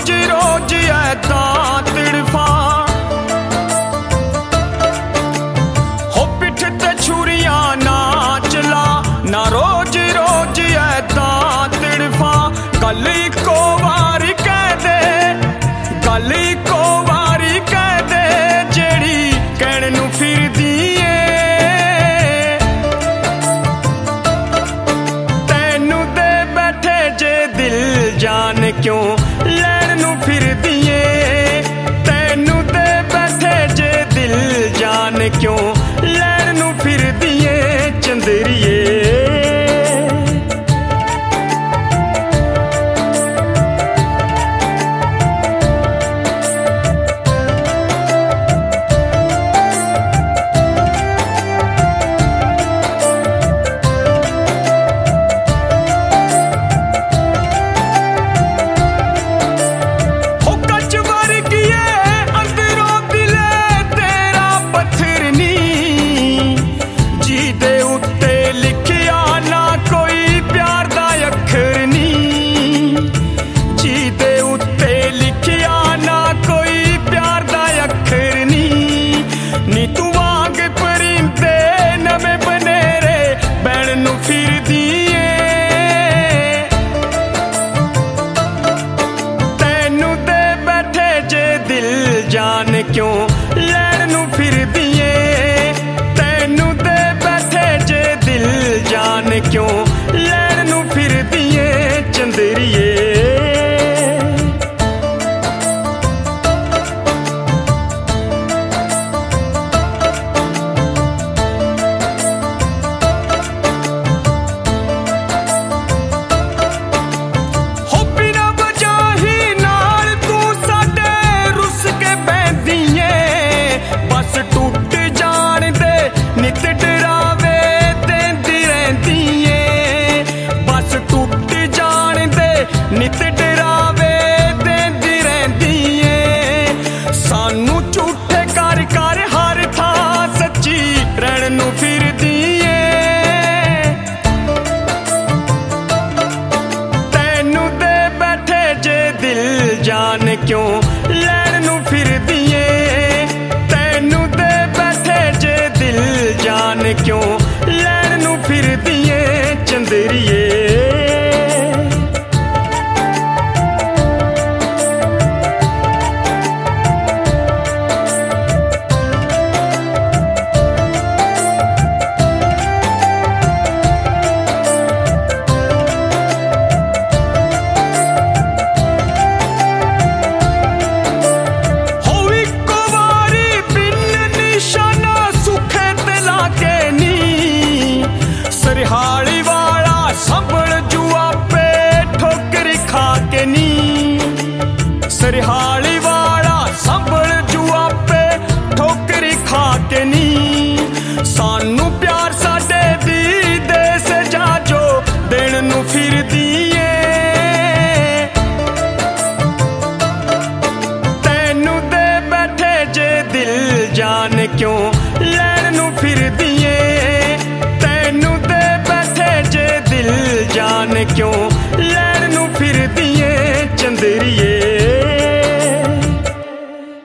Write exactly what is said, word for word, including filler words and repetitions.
रोज रोज ऐदा तड़फा हो पिठ ते छुरियां ना चला ना रोज रोज ऐदा तड़फा गल इको वारी कह दे गल इको वारी कह दे जेड़ी कहण नूं फिरदी ए तैनू दे बैठे जे दिल जान क्यों लैण नूं फिरदी ए तैनू दे बैठे जे दिल जान क्यों लैण नूं फिरदी ए चंदरिए जान क्यों लैण नूं फिरदी ए तैनू दे बैठे जे दिल जान क्यों लैण नूं फिरदी ए चंदरिए नित डरावे देंदी रहंदी ए सानू झूठे कर कर हर थां सच्ची रहण नूं फिरदी ए तैनू दे बैठे जे दिल जान क्यों लैण नूं फिरदी ए तैनू दे बैठे जे दिल जान क्यों लैण नूं फिरदी ए चंदरिए सरहाली वाला संभल जुआ पे ठोकरी खा के नी सरहाली वाला संभल जुआ पे ठोकरी खा के नी सानू प्यार साडे दी दे से जाजो देण नूं फिरदी ए तैनू दे बैठे जे दिल जान क्यों लैण नूं फिरदी ए तैनू दे बैठे जे दिल जान क्यों लैण नूं फिरदी ए चंदरिए